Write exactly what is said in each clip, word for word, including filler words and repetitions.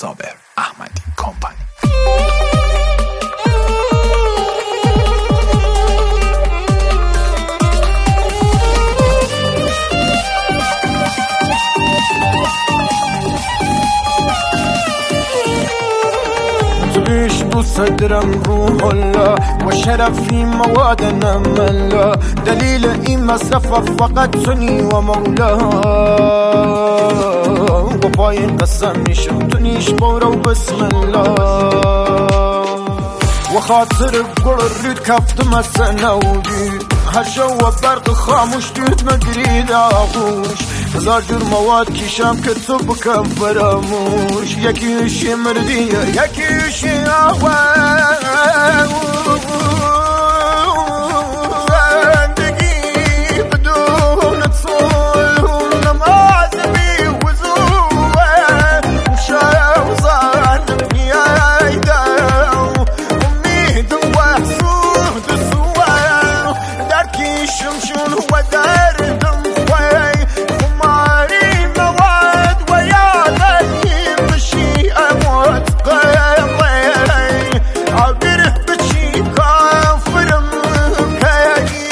صابر احمدی کمپانی. تعيش بصدرم روح الله وشرفي مواد نملا دليل إن مصرف فقط سني ومولاه وباين قسم نشم تنيش بورا وبسم الله وخاطر بقرر كفت مسنا وديد هالجو برق خاموش دوت مقريد آغوش هزار جور مواد كيشام كتب كفراموش يكي شي مردية يكي شي آوان عندقي بدون تصول ونمازبي وزوان وشايا وزان يا ايداو امي دوا سود سوان داركي شمشون ودار دم خوي وماري مواد ويا ذي مشي اموت قيضي عبره بشي كافر مكاي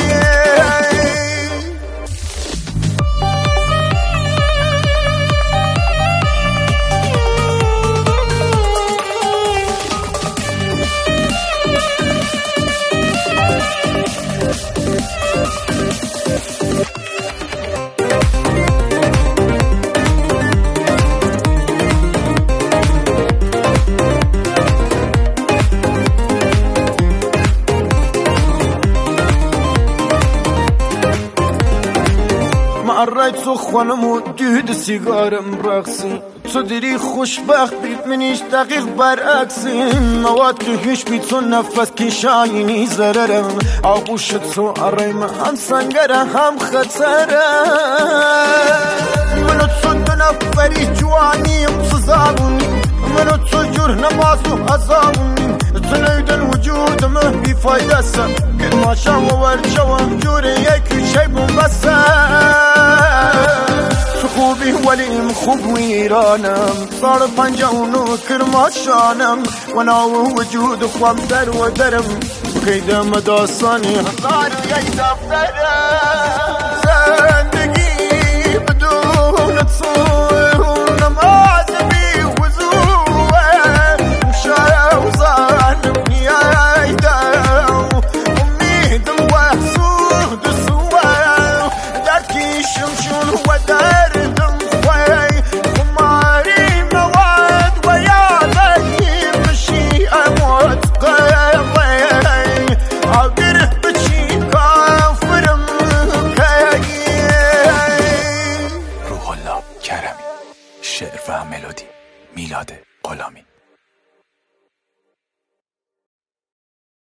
قريت سخونم و دود سیگارم رقصی تو دیری خوشبخت بید منیش دقیق برعکسی مواد که هیچ بید تو نفس که شاینی زررم آغوش تو آریم هم سنگره هم خطره منو تو دو نفری جوانیم تو زبونی منو تو جور نماز و عذابونی تو نیدن وجودم بی فایده سا که ماشم و ورچوم جوری یکی شی بمبسه خوبی ولیم خوب ویرانم صار پنجاونو کرماشانم و ناو وجود خوام در و درم قیدم داستانی هزار یک دفترم زندگی بدون تصور و نمازبی وزوه مشایا و ظالم یای داو امیدم و سود سوه درکی شمشون و در شعر و ملودی میلاد غلامی.